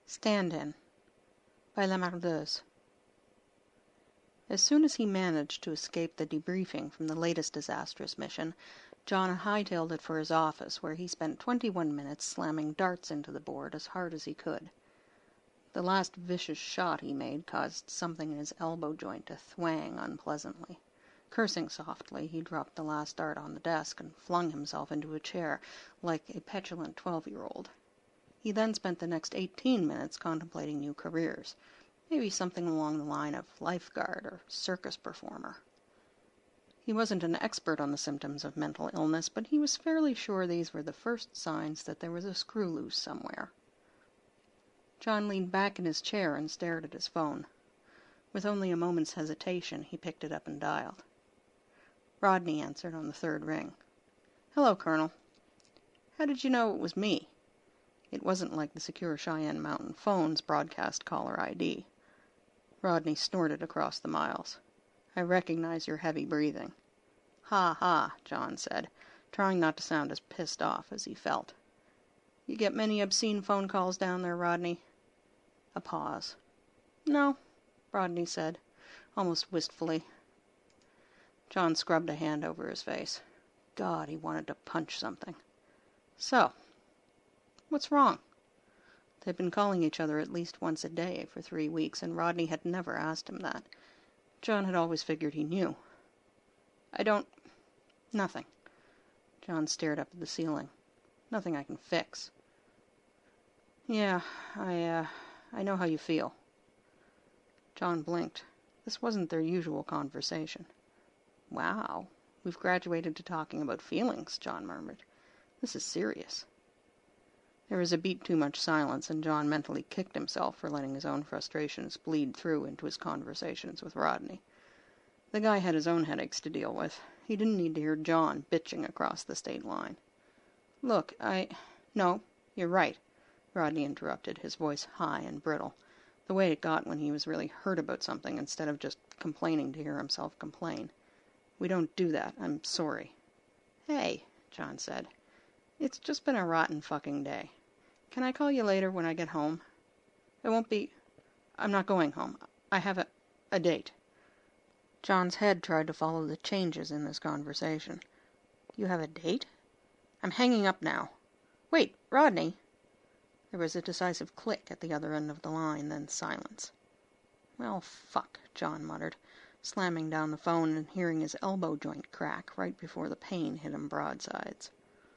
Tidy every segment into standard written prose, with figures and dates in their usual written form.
Stand-in by La Mardeuse. As soon as he managed to escape the debriefing from the latest disastrous mission, John hightailed it for his office, where he spent 21 minutes slamming darts into the board as hard as he could. The last vicious shot he made caused something in his elbow joint to thwang unpleasantly. Cursing softly, he dropped the last dart on the desk and flung himself into a chair like a petulant 12-year-old. He then spent the next 18 minutes contemplating new careers, maybe something along the line of lifeguard or circus performer. He wasn't an expert on the symptoms of mental illness, but he was fairly sure these were the first signs that there was a screw loose somewhere. John leaned back in his chair and stared at his phone. With only a moment's hesitation, he picked it up and dialed. Rodney answered on the third ring. "Hello, Colonel. How did you know it was me?" It wasn't like the secure Cheyenne Mountain phone's broadcast caller ID. Rodney snorted across the miles. "I recognize your heavy breathing." "Ha ha," John said, trying not to sound as pissed off as he felt. "You get many obscene phone calls down there, Rodney?" A pause. "No," Rodney said, almost wistfully. John scrubbed a hand over his face. God, he wanted to punch something. "So, what's wrong?" They'd been calling each other at least once a day for 3 weeks, and Rodney had never asked him that. John had always figured he knew. Nothing." John stared up at the ceiling. "Nothing I can fix." "Yeah, I know how you feel." John blinked. This wasn't their usual conversation. "Wow, we've graduated to talking about feelings," John murmured. "This is serious." There was a beat too much silence, and John mentally kicked himself for letting his own frustrations bleed through into his conversations with Rodney. The guy had his own headaches to deal with. He didn't need to hear John bitching across the state line. "Look, No, you're right," Rodney interrupted, his voice high and brittle, the way it got when he was really hurt about something instead of just complaining to hear himself complain. "We don't do that. I'm sorry." "Hey," John said. "It's just been a rotten fucking day. Can I call you later when I get home?" I'm not going home. I have a date." John's head tried to follow the changes in this conversation. "You have a date?" "I'm hanging up now." "Wait, Rodney." There was a decisive click at the other end of the line, then silence. "Well, fuck," John muttered, slamming down the phone and hearing his elbow joint crack right before the pain hit him broadsides.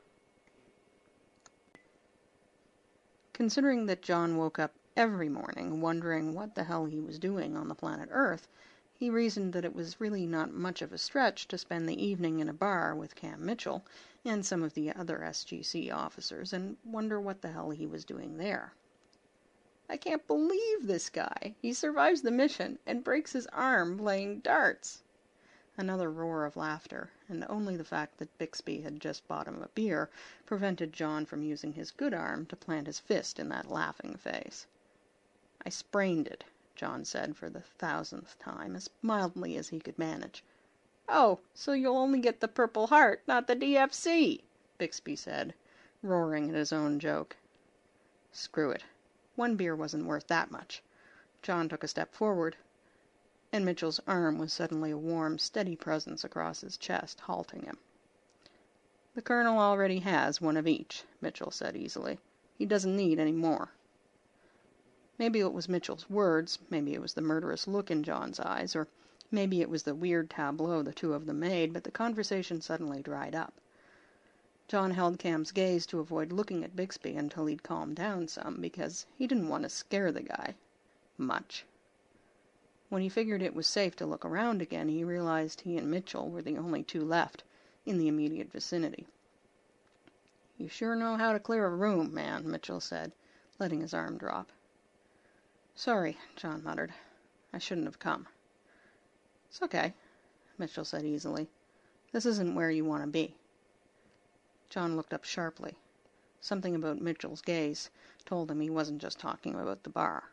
Considering that John woke up every morning wondering what the hell he was doing on the planet Earth, he reasoned that it was really not much of a stretch to spend the evening in a bar with Cam Mitchell and some of the other SGC officers and wonder what the hell he was doing there. "I can't believe this guy. He survives the mission and breaks his arm playing darts." Another roar of laughter, and only the fact that Bixby had just bought him a beer prevented John from using his good arm to plant his fist in that laughing face. "I sprained it," John said for the 1000th time, as mildly as he could manage. "Oh, so you'll only get the Purple Heart, not the DFC," Bixby said, roaring at his own joke. Screw it. One beer wasn't worth that much. John took a step forward, and Mitchell's arm was suddenly a warm, steady presence across his chest, halting him. "The Colonel already has one of each," Mitchell said easily. "He doesn't need any more." Maybe it was Mitchell's words, maybe it was the murderous look in John's eyes, or maybe it was the weird tableau the two of them made, but the conversation suddenly dried up. John held Cam's gaze to avoid looking at Bixby until he'd calmed down some, because he didn't want to scare the guy. Much. When he figured it was safe to look around again, he realized he and Mitchell were the only two left in the immediate vicinity. "You sure know how to clear a room, man," Mitchell said, letting his arm drop. "Sorry," John muttered. "I shouldn't have come." "It's okay," Mitchell said easily. "This isn't where you want to be." John looked up sharply. Something about Mitchell's gaze told him he wasn't just talking about the bar.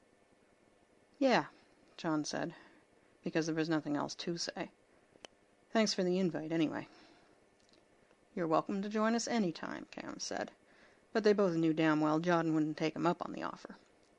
"Yeah," John said, because there was nothing else to say. "Thanks for the invite, anyway." "You're welcome to join us any time," Cam said, but they both knew damn well John wouldn't take him up on the offer.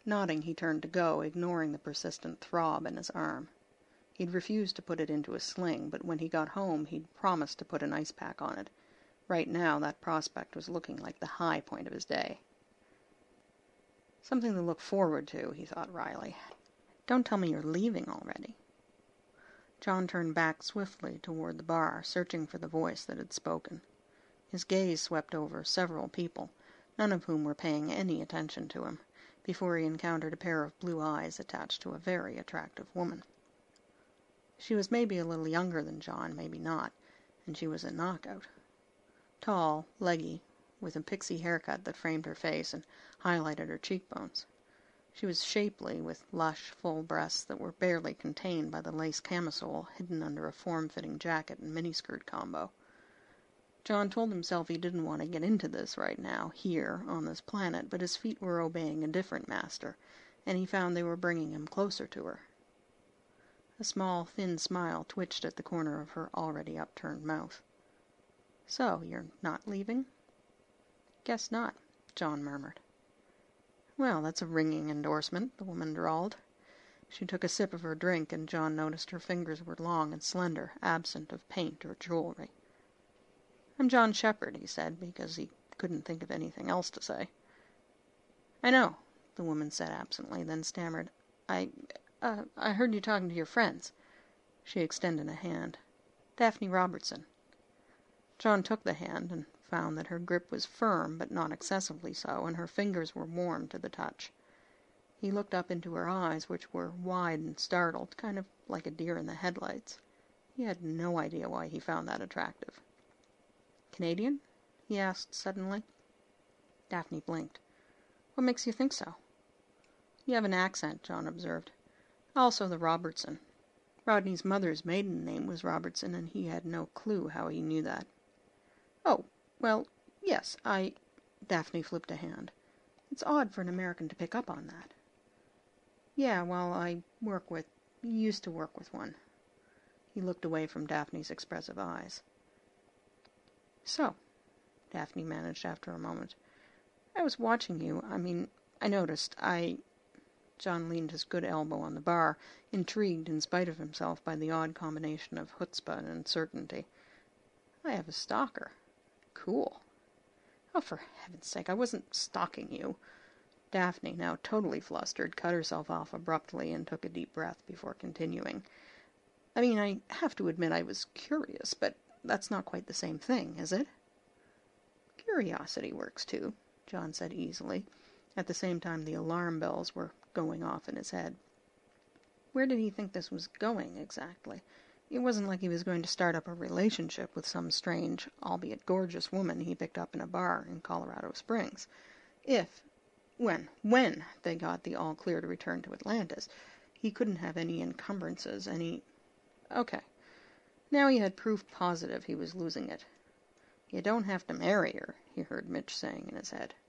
Nodding, he turned to go, ignoring the persistent throb in his arm. He'd refused to put it into a sling, but when he got home he'd promised to put an ice pack on it. Right now, that prospect was looking like the high point of his day. Something to look forward to, he thought wryly. Don't tell me you're leaving already. John turned back swiftly toward the bar, searching for the voice that had spoken. His gaze swept over several people, none of whom were paying any attention to him, before he encountered a pair of blue eyes attached to a very attractive woman. She was maybe a little younger than John, maybe not, and she was a knockout. Tall, leggy, with a pixie haircut that framed her face and highlighted her cheekbones. She was shapely, with lush, full breasts that were barely contained by the lace camisole hidden under a form-fitting jacket and miniskirt combo. John told himself he didn't want to get into this right now, here, on this planet, but his feet were obeying a different master, and he found they were bringing him closer to her. A small, thin smile twitched at the corner of her already upturned mouth. So, you're not leaving? Guess not, John murmured. Well, that's a ringing endorsement, the woman drawled. She took a sip of her drink, and John noticed her fingers were long and slender, absent of paint or jewelry. I'm John Shepherd, he said, because he couldn't think of anything else to say. I know, the woman said absently, then stammered. I heard you talking to your friends. She extended a hand. Daphne Robertson. John took the hand and found that her grip was firm, but not excessively so, and her fingers were warm to the touch. He looked up into her eyes, which were wide and startled, kind of like a deer in the headlights. He had no idea why he found that attractive. Canadian? He asked suddenly. Daphne blinked. What makes you think so? You have an accent, John observed. Also the Robertson. Rodney's mother's maiden name was Robertson, and he had no clue how he knew that. Oh, well, yes, Daphne flipped a hand. It's odd for an American to pick up on that. Yeah, well, I used to work with one. He looked away from Daphne's expressive eyes. So, Daphne managed after a moment. I was watching you. I noticed. John leaned his good elbow on the bar, intrigued in spite of himself by the odd combination of chutzpah and uncertainty. I have a stalker. Cool. Oh, for heaven's sake, I wasn't stalking you. Daphne, now totally flustered, cut herself off abruptly and took a deep breath before continuing. I have to admit I was curious, but that's not quite the same thing, is it? Curiosity works, too, John said easily. At the same time, the alarm bells were going off in his head. Where did he think this was going, exactly? It wasn't like he was going to start up a relationship with some strange, albeit gorgeous woman he picked up in a bar in Colorado Springs. When they got the all-clear to return to Atlantis, he couldn't have any encumbrances, Okay. Now he had proof positive he was losing it. You don't have to marry her, he heard Mitch saying in his head.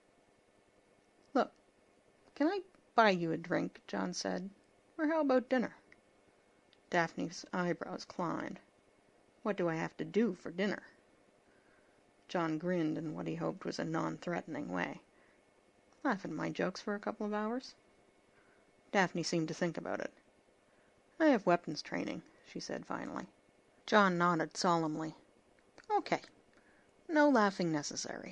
Look, can I buy you a drink, John said. Or how about dinner? Daphne's eyebrows climbed. What do I have to do for dinner? John grinned in what he hoped was a non-threatening way. Laugh at my jokes for a couple of hours? Daphne seemed to think about it. I have weapons training, she said finally. John nodded solemnly. Okay. No laughing necessary.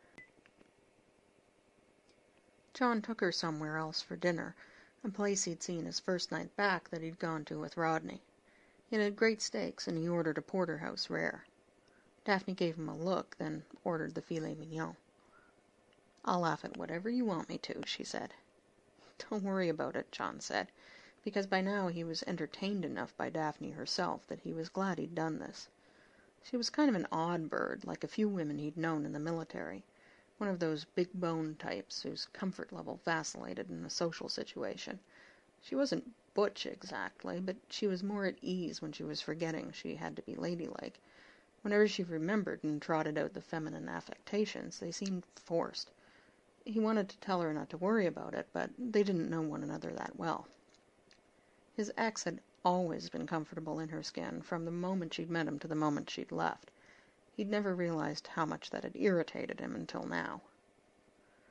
John took her somewhere else for dinner, a place he'd seen his first night back that he'd gone to with Rodney. It had great steaks, and he ordered a porterhouse rare. Daphne gave him a look, then ordered the filet mignon. I'll laugh at whatever you want me to, she said. Don't worry about it, John said, because by now he was entertained enough by Daphne herself that he was glad he'd done this. She was kind of an odd bird, like a few women he'd known in the military. One of those big-boned types whose comfort level vacillated in a social situation. She wasn't butch exactly, but she was more at ease when she was forgetting she had to be ladylike. Whenever she remembered and trotted out the feminine affectations, they seemed forced. He wanted to tell her not to worry about it, but they didn't know one another that well. His ex had always been comfortable in her skin, from the moment she'd met him to the moment she'd left. He'd never realized how much that had irritated him until now.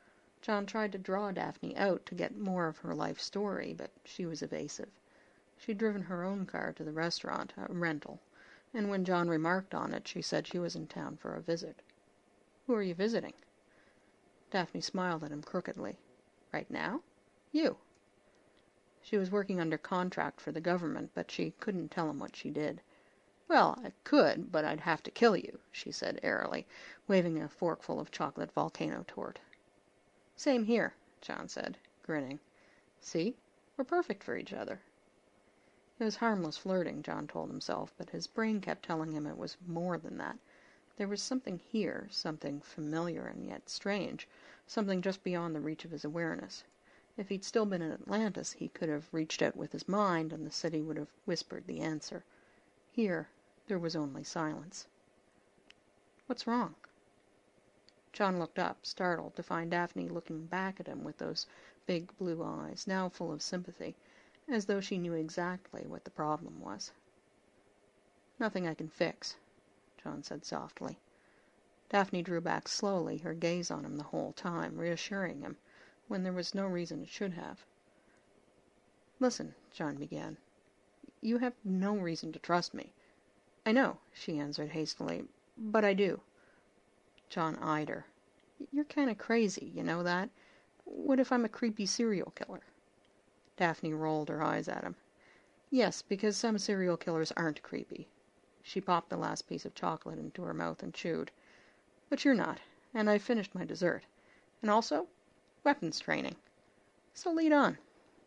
John tried to draw Daphne out to get more of her life story, but she was evasive. She'd driven her own car to the restaurant, a rental, and when John remarked on it, she said she was in town for a visit. "Who are you visiting?" Daphne smiled at him crookedly. "Right now? You." She was working under contract for the government, but she couldn't tell him what she did. "Well, I could, but I'd have to kill you," she said airily, waving a forkful of chocolate volcano tort. "Same here," John said, grinning. "See? We're perfect for each other." It was harmless flirting, John told himself, but his brain kept telling him it was more than that. There was something here, something familiar and yet strange, something just beyond the reach of his awareness. If he'd still been in Atlantis, he could have reached out with his mind, and the city would have whispered the answer. Here, there was only silence. "What's wrong?" John looked up, startled, to find Daphne looking back at him with those big blue eyes, now full of sympathy, as though she knew exactly what the problem was. "Nothing I can fix," John said softly. Daphne drew back slowly, her gaze on him the whole time, reassuring him, when there was no reason it should have. "Listen," John began. "You have no reason to trust me." "I know," she answered hastily, "but I do." John eyed her. "You're kind of crazy, you know that? What if I'm a creepy serial killer?" Daphne rolled her eyes at him. "Yes, because some serial killers aren't creepy." She popped the last piece of chocolate into her mouth and chewed. "But you're not, and I've finished my dessert. And also, weapons training. So lead on."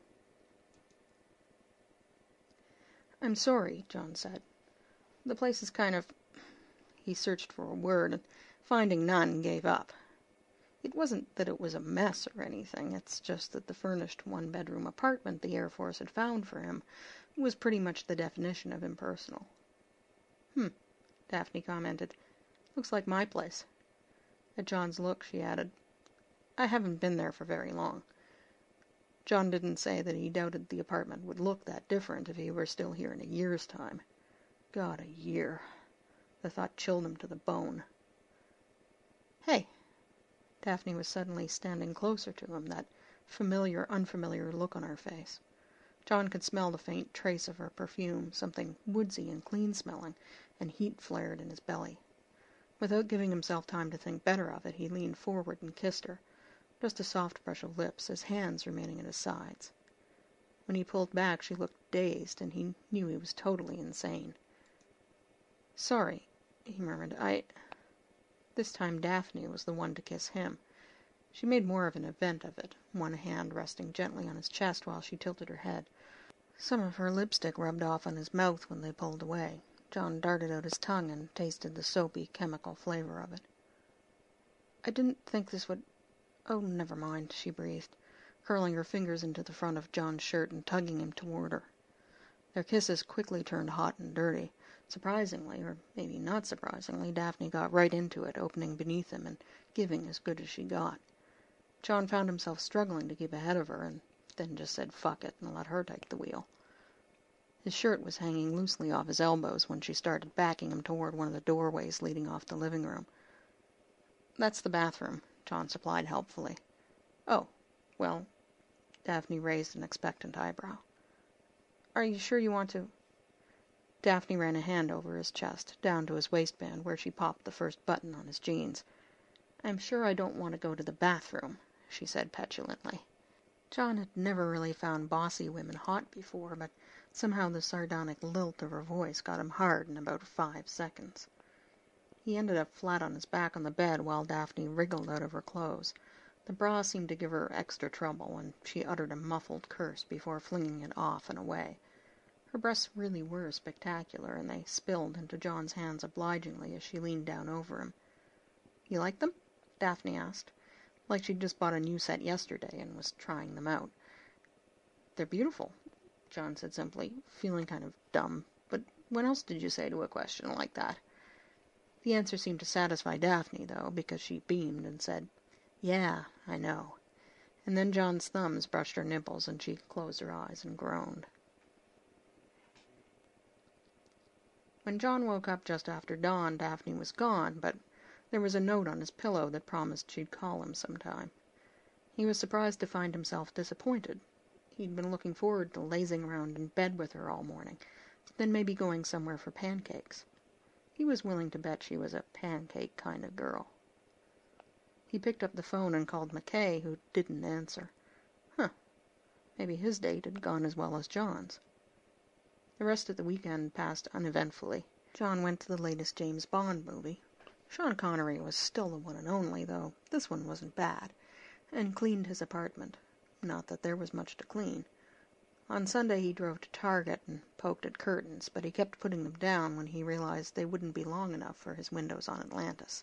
"I'm sorry," John said. "The place is kind of—" He searched for a word, and finding none, gave up. It wasn't that it was a mess or anything. It's just that the furnished one-bedroom apartment the Air Force had found for him was pretty much the definition of impersonal. Daphne commented. "Looks like my place." At John's look, she added, "I haven't been there for very long." John didn't say that he doubted the apartment would look that different if he were still here in a year's time. God, a year. The thought chilled him to the bone. "Hey." Daphne was suddenly standing closer to him, that familiar, unfamiliar look on her face. John could smell the faint trace of her perfume, something woodsy and clean-smelling, and heat flared in his belly. Without giving himself time to think better of it, he leaned forward and kissed her, just a soft brush of lips, his hands remaining at his sides. When he pulled back, she looked dazed, and he knew he was totally insane. "Sorry," he murmured. This time Daphne was the one to kiss him. She made more of an event of it, one hand resting gently on his chest while she tilted her head. Some of her lipstick rubbed off on his mouth when they pulled away. John darted out his tongue and tasted the soapy, chemical flavor of it. "I didn't think this would— Oh, never mind," she breathed, curling her fingers into the front of John's shirt and tugging him toward her. Their kisses quickly turned hot and dirty. Surprisingly, or maybe not surprisingly, Daphne got right into it, opening beneath him and giving as good as she got. John found himself struggling to keep ahead of her, and then just said fuck it and let her take the wheel. His shirt was hanging loosely off his elbows when she started backing him toward one of the doorways leading off the living room. "That's the bathroom," John supplied helpfully. "Oh, well," Daphne raised an expectant eyebrow. "Are you sure you want to—" Daphne ran a hand over his chest, down to his waistband, where she popped the first button on his jeans. "I'm sure I don't want to go to the bathroom," she said petulantly. John had never really found bossy women hot before, but somehow the sardonic lilt of her voice got him hard in about 5 seconds. He ended up flat on his back on the bed while Daphne wriggled out of her clothes. The bra seemed to give her extra trouble, and she uttered a muffled curse before flinging it off and away. Her breasts really were spectacular, and they spilled into John's hands obligingly as she leaned down over him. "You like them?" Daphne asked, like she'd just bought a new set yesterday and was trying them out. "They're beautiful," John said simply, feeling kind of dumb. But what else did you say to a question like that? The answer seemed to satisfy Daphne, though, because she beamed and said, "Yeah, I know." And then John's thumbs brushed her nipples, and she closed her eyes and groaned. When John woke up just after dawn, Daphne was gone, but there was a note on his pillow that promised she'd call him sometime. He was surprised to find himself disappointed. He'd been looking forward to lazing around in bed with her all morning, then maybe going somewhere for pancakes. He was willing to bet she was a pancake kind of girl. He picked up the phone and called McKay, who didn't answer. Maybe his date had gone as well as John's. The rest of the weekend passed uneventfully. John went to the latest James Bond movie. Sean Connery was still the one and only, though this one wasn't bad, and cleaned his apartment. Not that there was much to clean. On Sunday he drove to Target and poked at curtains, but he kept putting them down when he realized they wouldn't be long enough for his windows on Atlantis.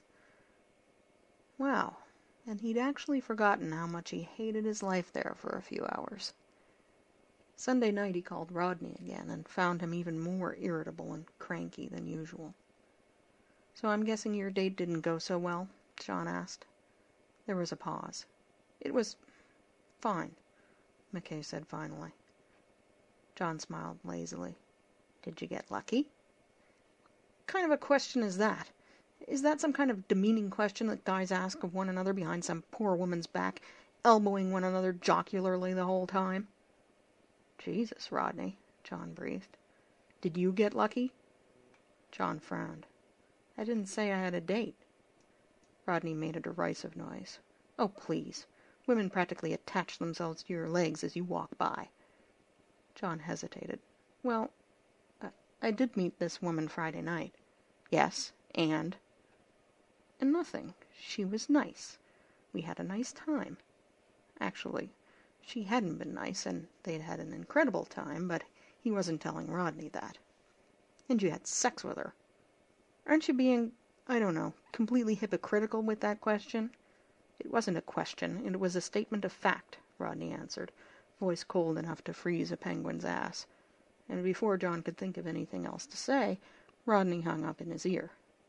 Wow, and he'd actually forgotten how much he hated his life there for a few hours. Sunday night he called Rodney again and found him even more irritable and cranky than usual. "So I'm guessing your date didn't go so well?" John asked. There was a pause. "It was fine," McKay said finally. John smiled lazily. "Did you get lucky?" "What kind of a question is that? Is that some kind of demeaning question that guys ask of one another behind some poor woman's back, elbowing one another jocularly the whole time?" "Jesus, Rodney," John breathed. "Did you get lucky?" John frowned. "I didn't say I had a date." Rodney made a derisive noise. "Oh, please. Women practically attach themselves to your legs as you walk by." John hesitated. "Well, I did meet this woman Friday night." "Yes, and?" "And nothing. She was nice. We had a nice time. Actually, she hadn't been nice, and they'd had an incredible time, but he wasn't telling Rodney that." "And you had sex with her. Aren't you being, I don't know, completely hypocritical with that question?" "It wasn't a question. It was a statement of fact," Rodney answered, voice cold enough to freeze a penguin's ass. And before John could think of anything else to say, Rodney hung up in his ear.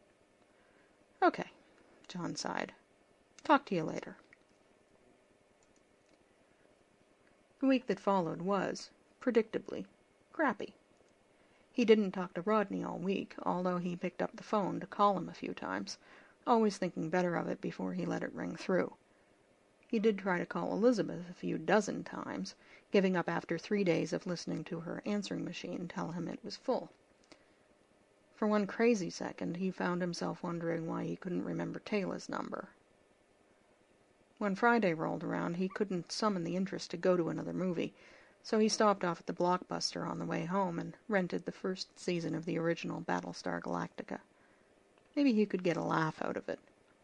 "Okay," John sighed. "Talk to you later." The week that followed was, predictably, crappy. He didn't talk to Rodney all week, although he picked up the phone to call him a few times, always thinking better of it before he let it ring through. He did try to call Elizabeth a few dozen times, giving up after 3 days of listening to her answering machine tell him it was full. For one crazy second, he found himself wondering why he couldn't remember Taylor's number. When Friday rolled around, he couldn't summon the interest to go to another movie, so he stopped off at the Blockbuster on the way home and rented the first season of the original Battlestar Galactica. Maybe he could get a laugh out of it.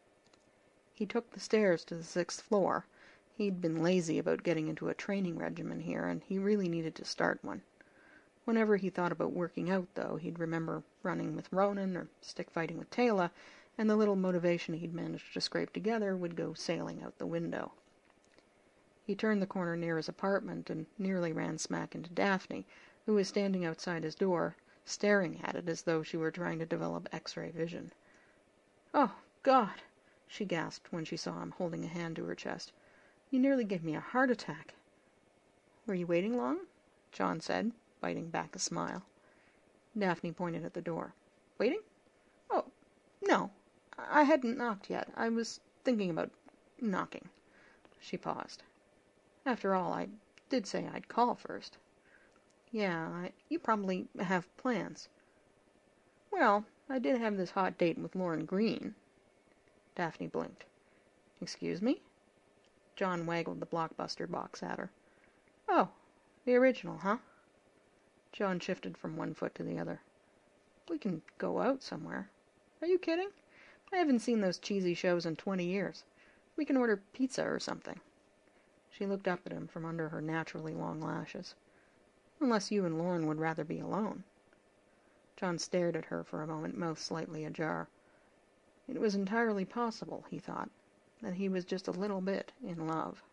He took the stairs to the 6th floor. He'd been lazy about getting into a training regimen here, and he really needed to start one. Whenever he thought about working out, though, he'd remember running with Ronan or stick fighting with Taylor, and the little motivation he'd managed to scrape together would go sailing out the window. He turned the corner near his apartment and nearly ran smack into Daphne, who was standing outside his door, staring at it as though she were trying to develop X-ray vision. "Oh, God!" she gasped when she saw him holding a hand to her chest. "You nearly gave me a heart attack." "Were you waiting long?" John said, biting back a smile. Daphne pointed at the door. "Waiting? Oh, no. I hadn't knocked yet. I was thinking about knocking." She paused. "After all, I did say I'd call first." "Yeah, you probably have plans." "Well, I did have this hot date with Lauren Green." Daphne blinked. "Excuse me?" John waggled the Blockbuster box at her. "Oh, the original, huh?" John shifted from one foot to the other. "We can go out somewhere." "Are you kidding? I haven't seen those cheesy shows in 20 years. We can order pizza or something." She looked up at him from under her naturally long lashes. "Unless you and Lauren would rather be alone." John stared at her for a moment, mouth slightly ajar. It was entirely possible, he thought, that he was just a little bit in love.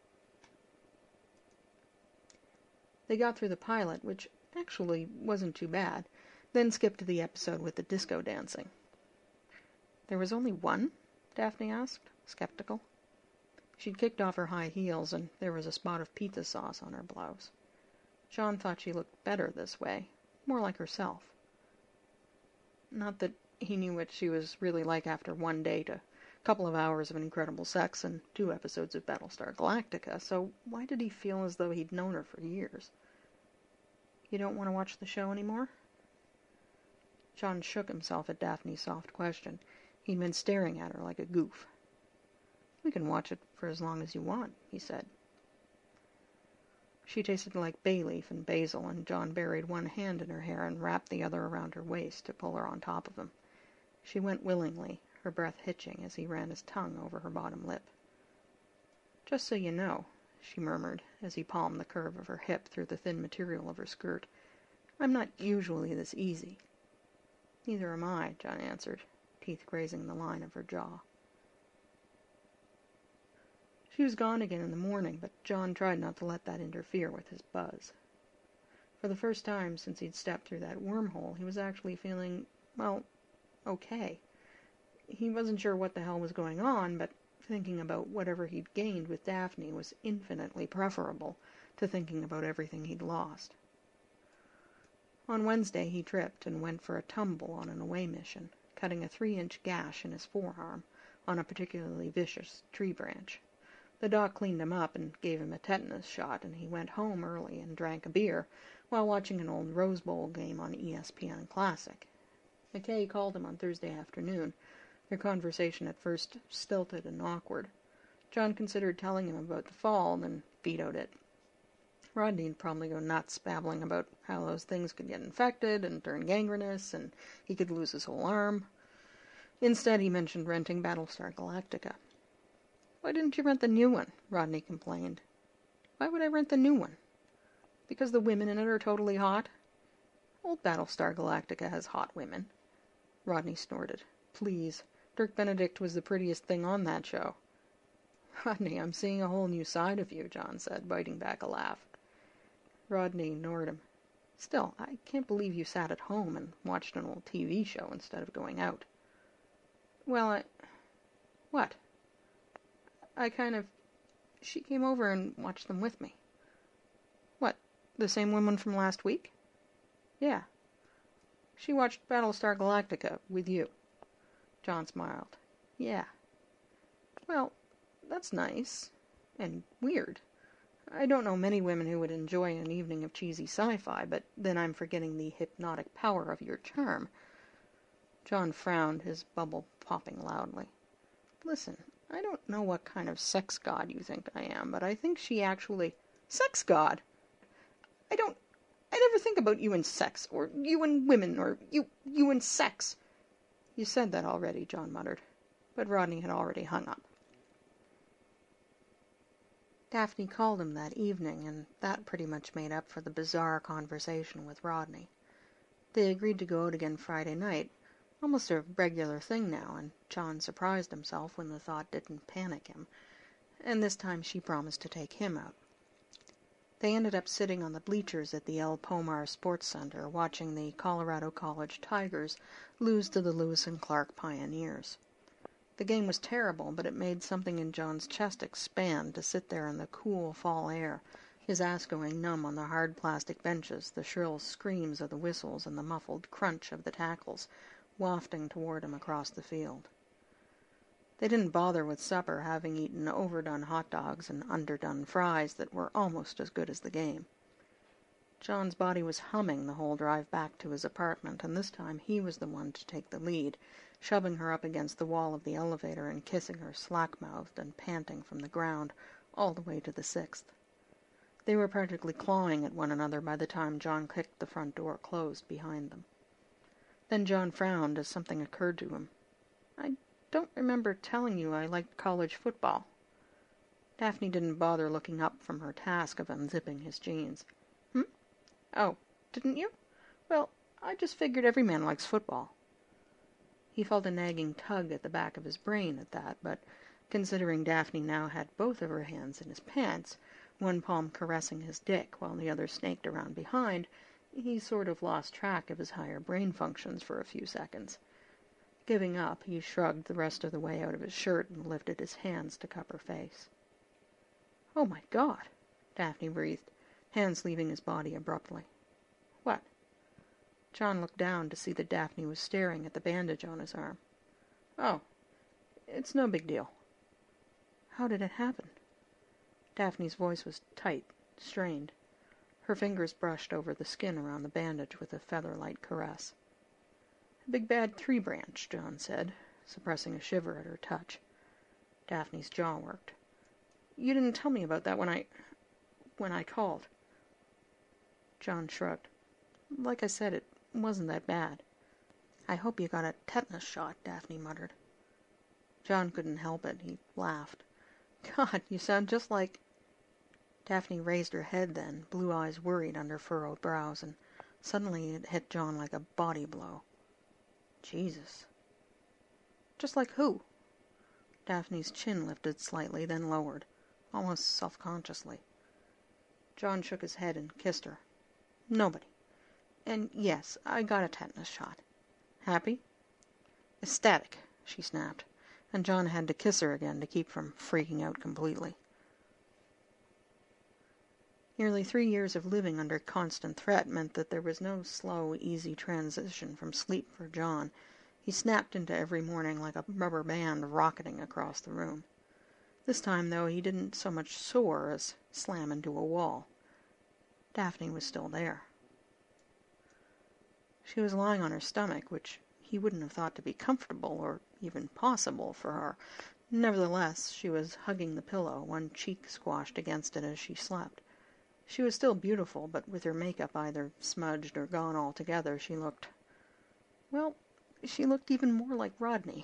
They got through the pilot, which actually wasn't too bad, then skipped to the episode with the disco dancing. "There was only one?" Daphne asked, skeptical. She'd kicked off her high heels, and there was a spot of pizza sauce on her blouse. John thought she looked better this way, more like herself. Not that he knew what she was really like after one day to couple of hours of incredible sex, and 2 episodes of Battlestar Galactica, so why did he feel as though he'd known her for years? You don't want to watch the show anymore? John shook himself at Daphne's soft question. He'd been staring at her like a goof. We can watch it for as long as you want, he said. She tasted like bay leaf and basil, and John buried one hand in her hair and wrapped the other around her waist to pull her on top of him. She went willingly, her breath hitching as he ran his tongue over her bottom lip. Just so you know, she murmured, as he palmed the curve of her hip through the thin material of her skirt, I'm not usually this easy. Neither am I, John answered, teeth grazing the line of her jaw. She was gone again in the morning, but John tried not to let that interfere with his buzz. For the first time since he'd stepped through that wormhole, he was actually feeling, well, okay. He wasn't sure what the hell was going on, but thinking about whatever he'd gained with Daphne was infinitely preferable to thinking about everything he'd lost. On Wednesday he tripped and went for a tumble on an away mission, cutting a 3-inch gash in his forearm on a particularly vicious tree branch. The doc cleaned him up and gave him a tetanus shot, and he went home early and drank a beer while watching an old Rose Bowl game on ESPN Classic. McKay called him on Thursday afternoon, their conversation at first stilted and awkward. John considered telling him about the fall, then vetoed it. Rodney'd probably go nuts babbling about how those things could get infected and turn gangrenous, and he could lose his whole arm. Instead, he mentioned renting Battlestar Galactica. Why didn't you rent the new one? Rodney complained. Why would I rent the new one? Because the women in it are totally hot? Old Battlestar Galactica has hot women. Rodney snorted. Please. Dirk Benedict was the prettiest thing on that show. Rodney, I'm seeing a whole new side of you, John said, biting back a laugh. Rodney ignored him. Still, I can't believe you sat at home and watched an old TV show instead of going out. Well, What? She came over and watched them with me. What, the same woman from last week? Yeah. She watched Battlestar Galactica with you. John smiled. Yeah. Well, that's nice. And weird. I don't know many women who would enjoy an evening of cheesy sci-fi, but then I'm forgetting the hypnotic power of your charm. John frowned, his bubble popping loudly. Listen, I don't know what kind of sex god you think I am, but I think she actually... Sex god? I never think about you and sex, or you and women, or you and sex. You said that already, John muttered, but Rodney had already hung up. Daphne called him that evening, and that pretty much made up for the bizarre conversation with Rodney. They agreed to go out again Friday night, almost a regular thing now, and John surprised himself when the thought didn't panic him, and this time she promised to take him out. They ended up sitting on the bleachers at the El Pomar Sports Center, watching the Colorado College Tigers lose to the Lewis and Clark Pioneers. The game was terrible, but it made something in John's chest expand to sit there in the cool fall air, his ass going numb on the hard plastic benches, the shrill screams of the whistles and the muffled crunch of the tackles wafting toward him across the field. They didn't bother with supper, having eaten overdone hot dogs and underdone fries that were almost as good as the game. John's body was humming the whole drive back to his apartment, and this time he was the one to take the lead, shoving her up against the wall of the elevator and kissing her slack-mouthed and panting from the ground all the way to the 6th. They were practically clawing at one another by the time John kicked the front door closed behind them. Then John frowned as something occurred to him. I don't remember telling you I liked college football. Daphne didn't bother looking up from her task of unzipping his jeans. Oh, didn't you? Well, I just figured every man likes football. He felt a nagging tug at the back of his brain at that, but considering Daphne now had both of her hands in his pants, one palm caressing his dick while the other snaked around behind, he sort of lost track of his higher brain functions for a few seconds. Giving up, he shrugged the rest of the way out of his shirt and lifted his hands to cup her face. Oh, my God, Daphne breathed, hands leaving his body abruptly. What? John looked down to see that Daphne was staring at the bandage on his arm. Oh, It's no big deal." "How did it happen?" Daphne's voice was tight, strained. Her fingers brushed over the skin around the bandage with a feather-light caress. "A big bad tree-branch," John said, suppressing a shiver at her touch. Daphne's jaw worked. "You didn't tell me about that when I called." John shrugged. "Like I said, it wasn't that bad." "I hope you got a tetanus shot," Daphne muttered. John couldn't help it. He laughed. "God, you sound just like—" Daphne raised her head then, blue eyes worried under furrowed brows, and suddenly it hit John like a body blow. Jesus. "Just like who?" Daphne's chin lifted slightly, then lowered, almost self-consciously. John shook his head and kissed her. "Nobody. And yes, I got a tetanus shot." "Happy?" "Ecstatic," she snapped, and John had to kiss her again to keep from freaking out completely. Nearly 3 years of living under constant threat meant that there was no slow, easy transition from sleep for John. He snapped into every morning like a rubber band rocketing across the room. This time, though, he didn't so much soar as slam into a wall. Daphne was still there. She was lying on her stomach, which he wouldn't have thought to be comfortable or even possible for her. Nevertheless, she was hugging the pillow, one cheek squashed against it as she slept. She was still beautiful, but with her makeup either smudged or gone altogether, she looked even more like Rodney.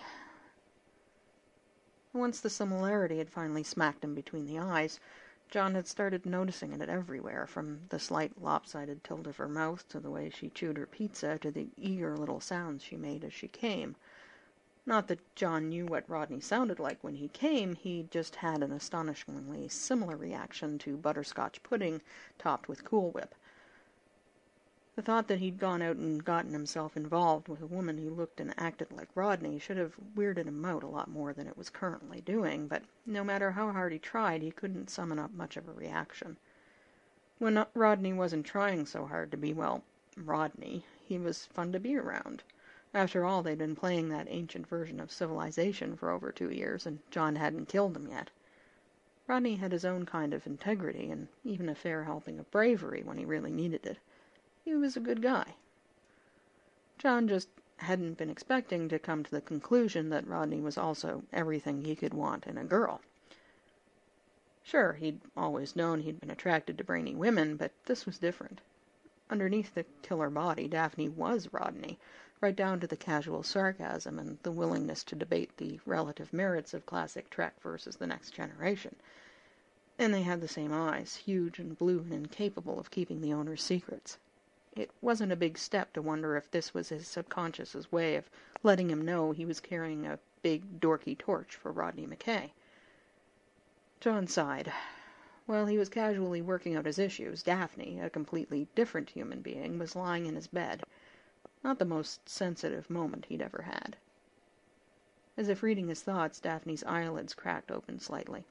Once the similarity had finally smacked him between the eyes, John had started noticing it everywhere, from the slight lopsided tilt of her mouth to the way she chewed her pizza to the eager little sounds she made as she came. Not that John knew what Rodney sounded like when he came, he just had an astonishingly similar reaction to butterscotch pudding topped with Cool Whip. The thought that he'd gone out and gotten himself involved with a woman who looked and acted like Rodney should have weirded him out a lot more than it was currently doing, but no matter how hard he tried, he couldn't summon up much of a reaction. When Rodney wasn't trying so hard to be, well, Rodney, he was fun to be around. After all, they'd been playing that ancient version of civilization for over 2 years, and John hadn't killed him yet. Rodney had his own kind of integrity, and even a fair helping of bravery when he really needed it. He was a good guy. John just hadn't been expecting to come to the conclusion that Rodney was also everything he could want in a girl. Sure, he'd always known he'd been attracted to brainy women, but this was different. Underneath the killer body, Daphne was Rodney, right down to the casual sarcasm and the willingness to debate the relative merits of classic Trek versus the Next Generation. And they had the same eyes, huge and blue and incapable of keeping the owner's secrets. It wasn't a big step to wonder if this was his subconscious's way of letting him know he was carrying a big, dorky torch for Rodney McKay. John sighed. While he was casually working out his issues, Daphne, a completely different human being, was lying in his bed. Not the most sensitive moment he'd ever had. As if reading his thoughts, Daphne's eyelids cracked open slightly.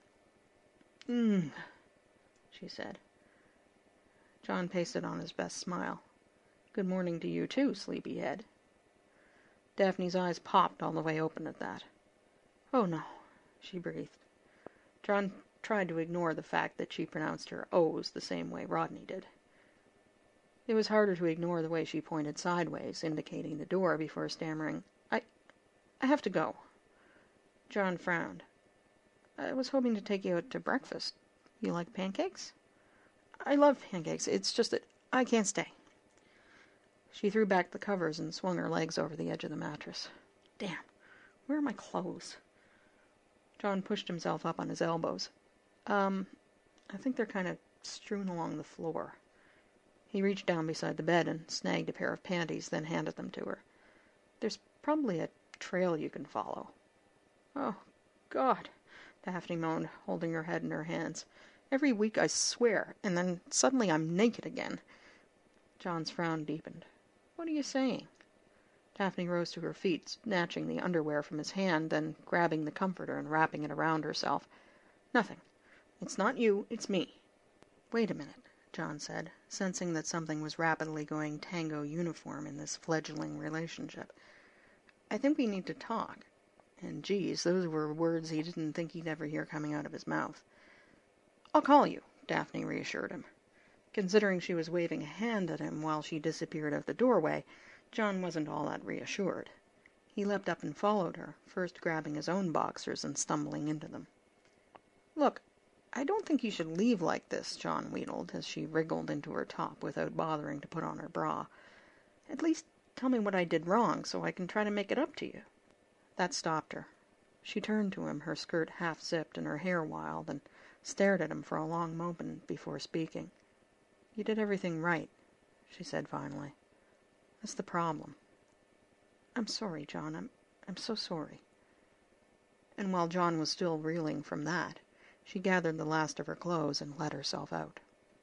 She said. John pasted on his best smile. "Good morning to you too, sleepyhead." Daphne's eyes popped all the way open at that. "Oh no," she breathed. John tried to ignore the fact that she pronounced her O's the same way Rodney did. It was harder to ignore the way she pointed sideways, indicating the door before stammering, I have to go." John frowned. "I was hoping to take you out to breakfast. You like pancakes?" "I love pancakes. It's just that I can't stay." She threw back the covers and swung her legs over the edge of the mattress. "Damn, where are my clothes?" John pushed himself up on his elbows. I think they're kind of strewn along the floor." He reached down beside the bed and snagged a pair of panties, then handed them to her. "There's probably a trail you can follow." "Oh, God," Daphne moaned, holding her head in her hands. "Every week I swear, and then suddenly I'm naked again." John's frown deepened. "What are you saying?" Daphne rose to her feet, snatching the underwear from his hand, then grabbing the comforter and wrapping it around herself. "Nothing. It's not you, it's me." "Wait a minute," John said, sensing that something was rapidly going tango uniform in this fledgling relationship. "I think we need to talk. And geez, those were words he didn't think he'd ever hear coming out of his mouth. "I'll call you," Daphne reassured him. Considering she was waving a hand at him while she disappeared out the doorway, John wasn't all that reassured. He leapt up and followed her, first grabbing his own boxers and stumbling into them. "Look, I don't think you should leave like this," John wheedled, as she wriggled into her top without bothering to put on her bra. "At least tell me what I did wrong, so I can try to make it up to you." That stopped her. She turned to him, her skirt half-zipped and her hair wild, and stared at him for a long moment before speaking. "You did everything right," she said finally. "That's the problem." "I'm sorry, John. I'm so sorry." And while John was still reeling from that, she gathered the last of her clothes and let herself out.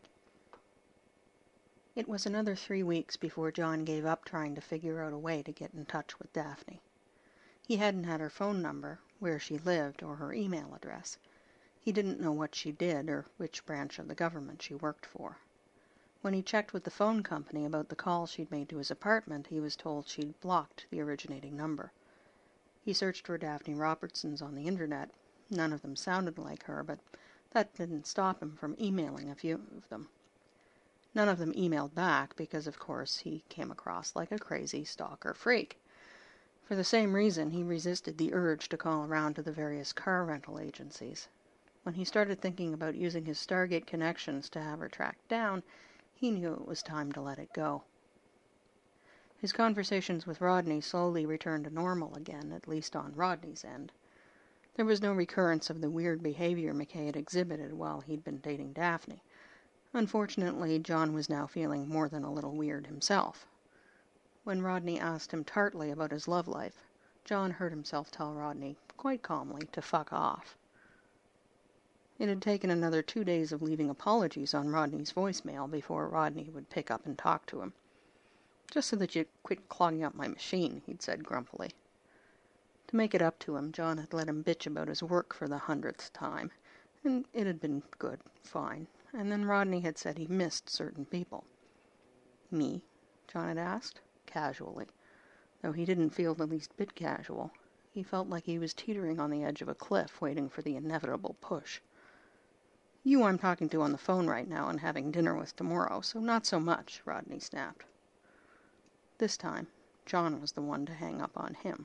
It was another 3 weeks before John gave up trying to figure out a way to get in touch with Daphne. He hadn't had her phone number, where she lived, or her email address. He didn't know what she did or which branch of the government she worked for. When he checked with the phone company about the call she'd made to his apartment, he was told she'd blocked the originating number. He searched for Daphne Robertsons on the internet. None of them sounded like her, but that didn't stop him from emailing a few of them. None of them emailed back because, of course, he came across like a crazy stalker freak. For the same reason, he resisted the urge to call around to the various car rental agencies. When he started thinking about using his Stargate connections to have her tracked down, he knew it was time to let it go. His conversations with Rodney slowly returned to normal again, at least on Rodney's end. There was no recurrence of the weird behavior McKay had exhibited while he'd been dating Daphne. Unfortunately, John was now feeling more than a little weird himself. When Rodney asked him tartly about his love life, John heard himself tell Rodney, quite calmly, to fuck off. It had taken another 2 days of leaving apologies on Rodney's voicemail before Rodney would pick up and talk to him. "Just so that you quit clogging up my machine," he'd said grumpily. To make it up to him, John had let him bitch about his work for the 100th time, and it had been good, fine. And then Rodney had said he missed certain people. "Me?" John had asked, casually, though he didn't feel the least bit casual. He felt like he was teetering on the edge of a cliff, waiting for the inevitable push. "You I'm talking to on the phone right now and having dinner with tomorrow, so not so much," Rodney snapped. This time, John was the one to hang up on him.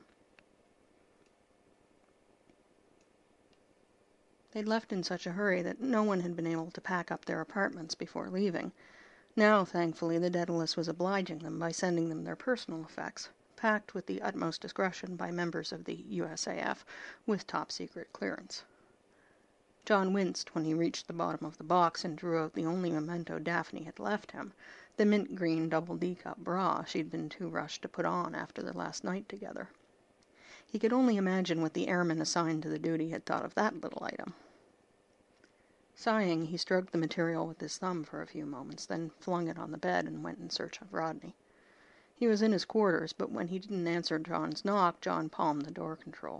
They'd left in such a hurry that no one had been able to pack up their apartments before leaving. Now, thankfully, the Daedalus was obliging them by sending them their personal effects, packed with the utmost discretion by members of the USAF with top-secret clearance. John winced when he reached the bottom of the box and drew out the only memento Daphne had left him, the mint-green double-D-cup bra she'd been too rushed to put on after their last night together. He could only imagine what the airman assigned to the duty had thought of that little item. Sighing, he stroked the material with his thumb for a few moments, then flung it on the bed and went in search of Rodney. He was in his quarters, but when he didn't answer John's knock, John palmed the door control.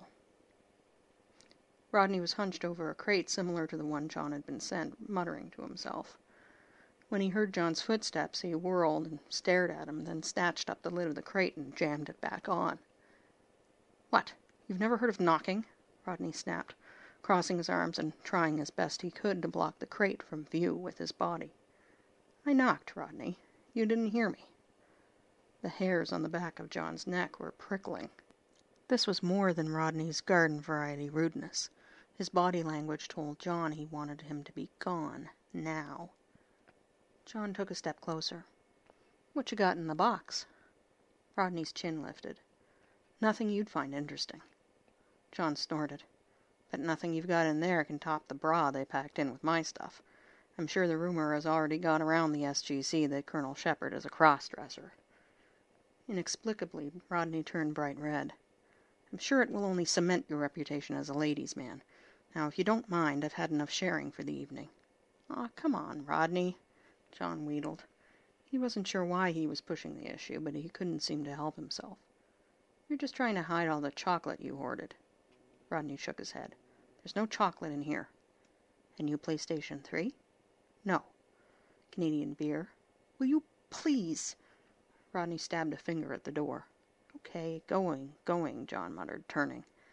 Rodney was hunched over a crate similar to the one John had been sent, muttering to himself. When he heard John's footsteps, he whirled and stared at him, then snatched up the lid of the crate and jammed it back on. "What? You've never heard of knocking?" Rodney snapped, crossing his arms and trying as best he could to block the crate from view with his body. "I knocked, Rodney. You didn't hear me." The hairs on the back of John's neck were prickling. This was more than Rodney's garden-variety rudeness. His body language told John he wanted him to be gone, now. John took a step closer. "What you got in the box?" Rodney's chin lifted. "Nothing you'd find interesting." John snorted. "Bet nothing you've got in there can top the bra they packed in with my stuff. I'm sure the rumor has already gone around the SGC that Colonel Shepard is a cross-dresser." Inexplicably, Rodney turned bright red. "I'm sure it will only cement your reputation as a ladies' man. Now, if you don't mind, I've had enough sharing for the evening." "Aw, come on, Rodney," John wheedled. He wasn't sure why he was pushing the issue, but he couldn't seem to help himself. "You're just trying to hide all the chocolate you hoarded." Rodney shook his head. "There's no chocolate in here." "And you play Station 3? "No." "Canadian beer?" "Will you please—" Rodney stabbed a finger at the door. "Okay, going," John muttered, turning.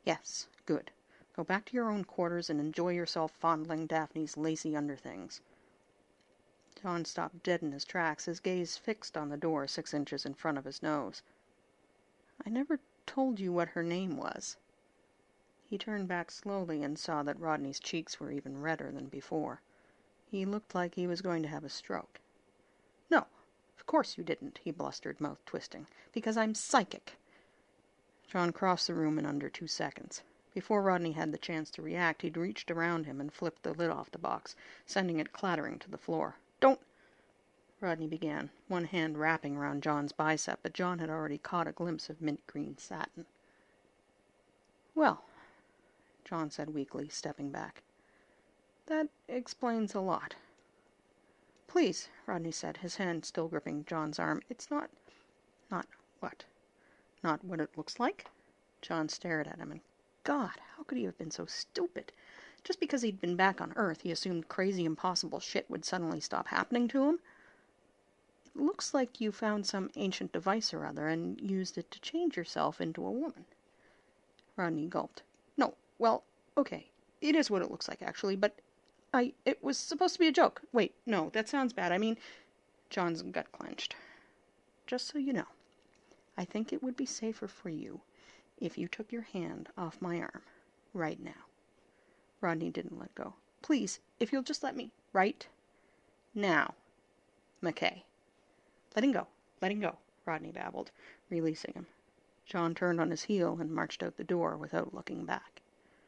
Yes, good. Go back to your own quarters and enjoy yourself fondling Daphne's lacy underthings. John stopped dead in his tracks, his gaze fixed on the door 6 inches in front of his nose. I never told you what her name was. He turned back slowly and saw that Rodney's cheeks were even redder than before. He looked like he was going to have a stroke. No, of course you didn't, he blustered, mouth twisting. Because I'm psychic. John crossed the room in under 2 seconds. Before Rodney had the chance to react, he'd reached around him and flipped the lid off the box, sending it clattering to the floor. Don't... Rodney began, one hand wrapping around John's bicep, but John had already caught a glimpse of mint-green satin. Well, John said weakly, stepping back. That explains a lot. Please, Rodney said, his hand still gripping John's arm. It's not... Not what? Not what it looks like? John stared at him, and God, how could he have been so stupid? Just because he'd been back on Earth, he assumed crazy, impossible shit would suddenly stop happening to him? It looks like you found some ancient device or other and used it to change yourself into a woman. Rodney gulped. No, well, okay, it is what it looks like, actually, but it was supposed to be a joke. Wait, no, that sounds bad. I mean, John's gut clenched. Just so you know, I think it would be safer for you if you took your hand off my arm right now. Rodney didn't let go. Please, if you'll just let me. Right now, McKay. Letting go, Rodney babbled, releasing him. John turned on his heel and marched out the door without looking back.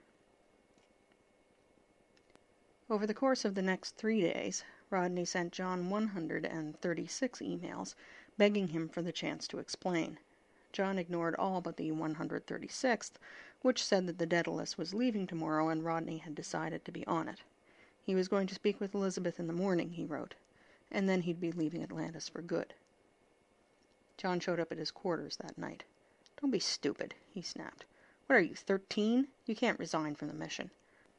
Over the course of the next 3 days, Rodney sent John 136 emails, begging him for the chance to explain. John ignored all but the 136th, which said that the Daedalus was leaving tomorrow and Rodney had decided to be on it. He was going to speak with Elizabeth in the morning, he wrote, and then he'd be leaving Atlantis for good. John showed up at his quarters that night. Don't be stupid, he snapped. What are you, 13? You can't resign from the mission.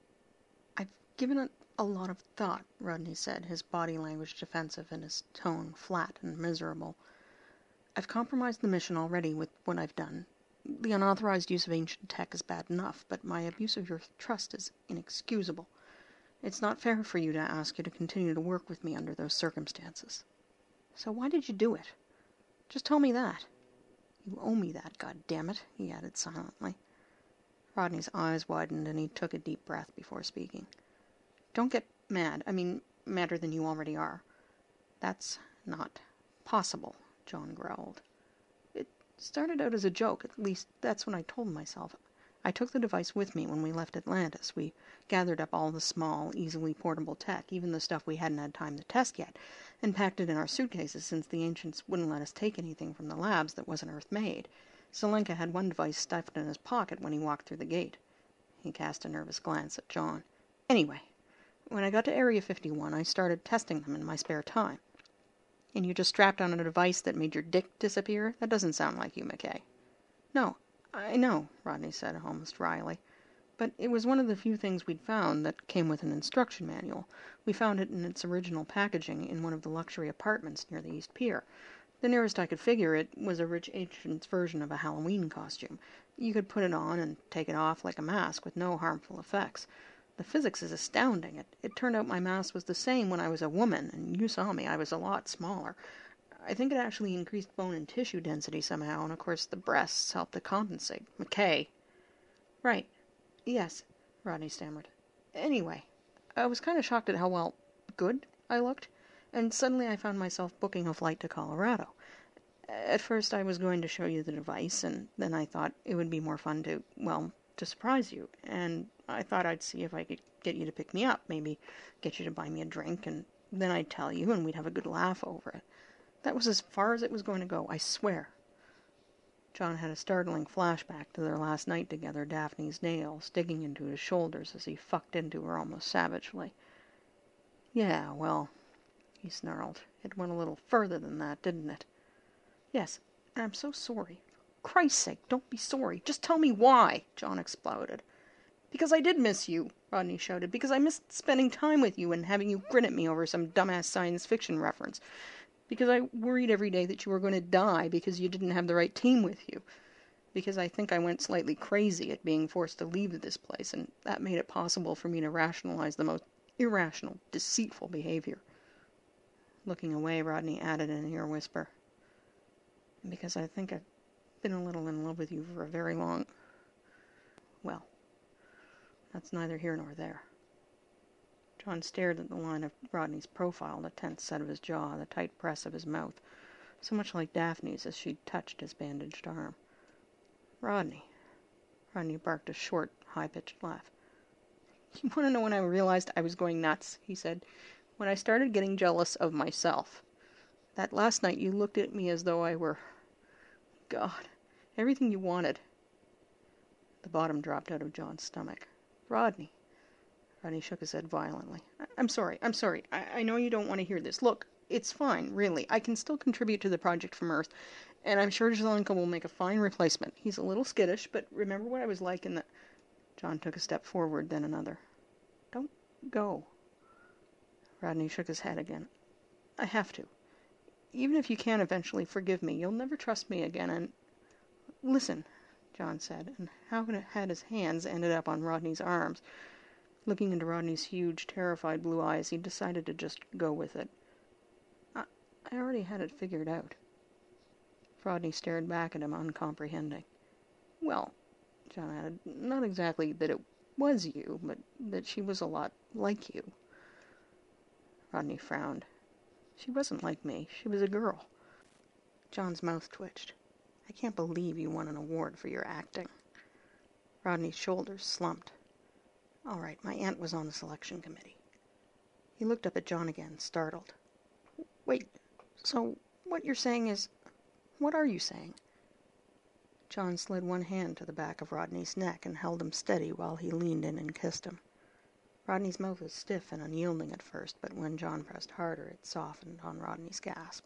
I've given it a lot of thought, Rodney said, his body language defensive and his tone flat and miserable. I've compromised the mission already with what I've done. The unauthorized use of ancient tech is bad enough, but my abuse of your trust is inexcusable. It's not fair for you to ask you to continue to work with me under those circumstances. So why did you do it? Just tell me that. You owe me that, goddammit, he added silently. Rodney's eyes widened and he took a deep breath before speaking. Don't get mad. I mean, madder than you already are. That's not possible, John growled. It started out as a joke, at least that's what I told myself. I took the device with me when we left Atlantis. We gathered up all the small, easily portable tech, even the stuff we hadn't had time to test yet, and packed it in our suitcases since the ancients wouldn't let us take anything from the labs that wasn't Earth-made. Zelenka had one device stuffed in his pocket when he walked through the gate. He cast a nervous glance at John. Anyway, when I got to Area 51, I started testing them in my spare time. And you just strapped on a device that made your dick disappear? That doesn't sound like you, McKay. No, I know, Rodney said, almost wryly. But it was one of the few things we'd found that came with an instruction manual. We found it in its original packaging in one of the luxury apartments near the East Pier. The nearest I could figure it was a rich ancient's version of a Halloween costume. You could put it on and take it off like a mask with no harmful effects. The physics is astounding. It turned out my mass was the same when I was a woman, and you saw me, I was a lot smaller. I think it actually increased bone and tissue density somehow, and of course the breasts helped to compensate. McKay. Right. Yes, Rodney stammered. Anyway, I was kind of shocked at how, well, good I looked, and suddenly I found myself booking a flight to Colorado. At first I was going to show you the device, and then I thought it would be more fun to, well, to surprise you, and I thought I'd see if I could get you to pick me up, maybe get you to buy me a drink, and then I'd tell you, and we'd have a good laugh over it. That was as far as it was going to go, I swear. John had a startling flashback to their last night together, Daphne's nails digging into his shoulders as he fucked into her almost savagely. Yeah, well, he snarled. It went a little further than that, didn't it? Yes, and I'm so sorry. For Christ's sake, don't be sorry. Just tell me why, John exploded. Because I did miss you, Rodney shouted. Because I missed spending time with you and having you grin at me over some dumbass science fiction reference. Because I worried every day that you were going to die because you didn't have the right team with you. because I think I went slightly crazy at being forced to leave this place, and that made it possible for me to rationalize the most irrational, deceitful behavior. Looking away, Rodney added in an ear whisper, because I think I've been a little in love with you for a very long... Well, that's neither here nor there. John stared at the line of Rodney's profile, the tense set of his jaw, the tight press of his mouth, so much like Daphne's as she touched his bandaged arm. Rodney barked a short, high-pitched laugh. You want to know when I realized I was going nuts? He said. When I started getting jealous of myself. That last night you looked at me as though I were... God, everything you wanted. The bottom dropped out of John's stomach. Rodney shook his head violently. I'm sorry. I know you don't want to hear this. Look, it's fine, really. I can still contribute to the project from Earth, and I'm sure Zelenko will make a fine replacement. He's a little skittish, but remember what I was like in the... John took a step forward, then another. Don't go. Rodney shook his head again. I have to. Even if you can eventually forgive me, you'll never trust me again, and... Listen, John said, and how had his hands ended up on Rodney's arms? Looking into Rodney's huge, terrified blue eyes, he decided to just go with it. I already had it figured out. Rodney stared back at him, uncomprehending. Well, John added, not exactly that it was you, but that she was a lot like you. Rodney frowned. She wasn't like me. She was a girl. John's mouth twitched. I can't believe you won an award for your acting. Rodney's shoulders slumped. All right, my aunt was on the selection committee. He looked up at John again, startled. Wait, so what you're saying is... What are you saying? John slid one hand to the back of Rodney's neck and held him steady while he leaned in and kissed him. Rodney's mouth was stiff and unyielding at first, but when John pressed harder, it softened on Rodney's gasp.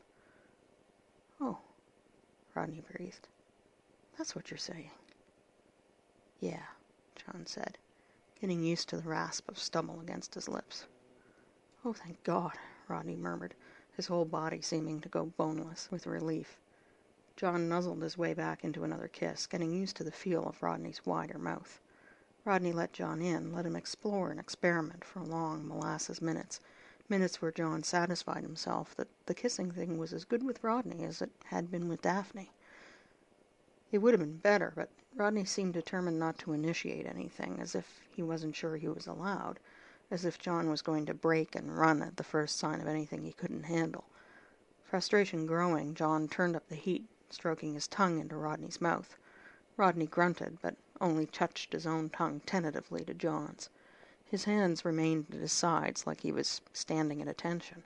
Oh, Rodney breathed. That's what you're saying. Yeah, John said, getting used to the rasp of stubble against his lips. Oh, thank God, Rodney murmured, his whole body seeming to go boneless with relief. John nuzzled his way back into another kiss, getting used to the feel of Rodney's wider mouth. Rodney let John in, let him explore and experiment for long molasses minutes where John satisfied himself that the kissing thing was as good with Rodney as it had been with Daphne. It would have been better, but Rodney seemed determined not to initiate anything, as if he wasn't sure he was allowed, as if John was going to break and run at the first sign of anything he couldn't handle. Frustration growing, John turned up the heat, stroking his tongue into Rodney's mouth. Rodney grunted, but only touched his own tongue tentatively to John's. His hands remained at his sides like he was standing at attention.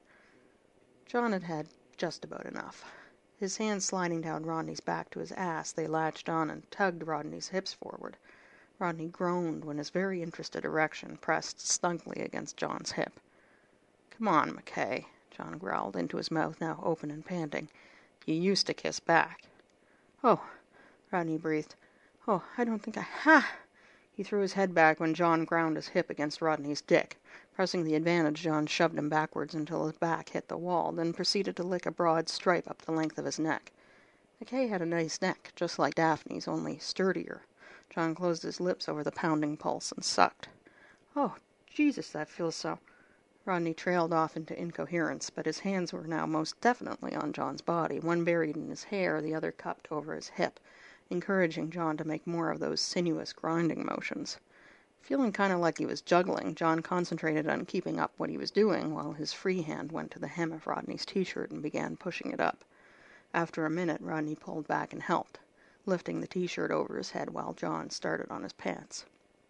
John had had just about enough. His hands sliding down Rodney's back to his ass, they latched on and tugged Rodney's hips forward. Rodney groaned when his very interested erection pressed snugly against John's hip. Come on, McKay, John growled into his mouth, now open and panting. You used to kiss back. Oh, Rodney breathed. Oh, I don't think I... Ha! He threw his head back when John ground his hip against Rodney's dick. Pressing the advantage, John shoved him backwards until his back hit the wall, then proceeded to lick a broad stripe up the length of his neck. McKay had a nice neck, just like Daphne's, only sturdier. John closed his lips over the pounding pulse and sucked. Oh, Jesus, that feels so... Rodney trailed off into incoherence, but his hands were now most definitely on John's body, one buried in his hair, the other cupped over his hip, encouraging John to make more of those sinuous grinding motions. Feeling kind of like he was juggling, John concentrated on keeping up what he was doing, while his free hand went to the hem of Rodney's t-shirt and began pushing it up. After a minute, Rodney pulled back and helped, lifting the t-shirt over his head while John started on his pants.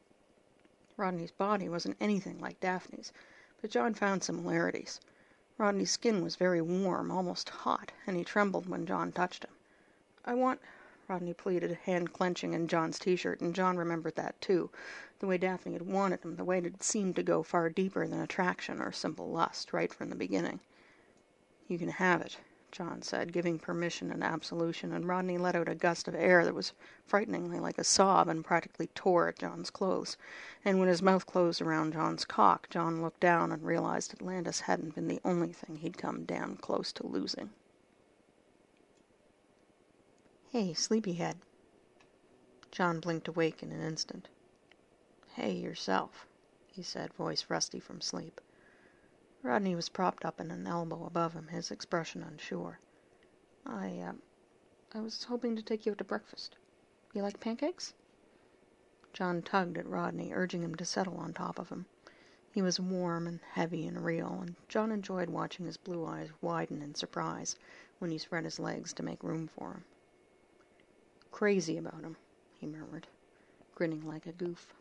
Rodney's body wasn't anything like Daphne's, but John found similarities. Rodney's skin was very warm, almost hot, and he trembled when John touched him. I want... Rodney pleaded, hand clenching in John's t-shirt, and John remembered that too, the way Daphne had wanted him, the way it had seemed to go far deeper than attraction or simple lust, right from the beginning. You can have it, John said, giving permission and absolution, and Rodney let out a gust of air that was frighteningly like a sob and practically tore at John's clothes. And when his mouth closed around John's cock, John looked down and realized Atlantis hadn't been the only thing he'd come damn close to losing. Hey, sleepyhead. John blinked awake in an instant. "Hey, yourself," he said, voice rusty from sleep. Rodney was propped up in an elbow above him, his expression unsure. I was hoping to take you out to breakfast. You like pancakes?" John tugged at Rodney, urging him to settle on top of him. He was warm and heavy and real, and John enjoyed watching his blue eyes widen in surprise when he spread his legs to make room for him. "Crazy about him," he murmured, grinning like a goof.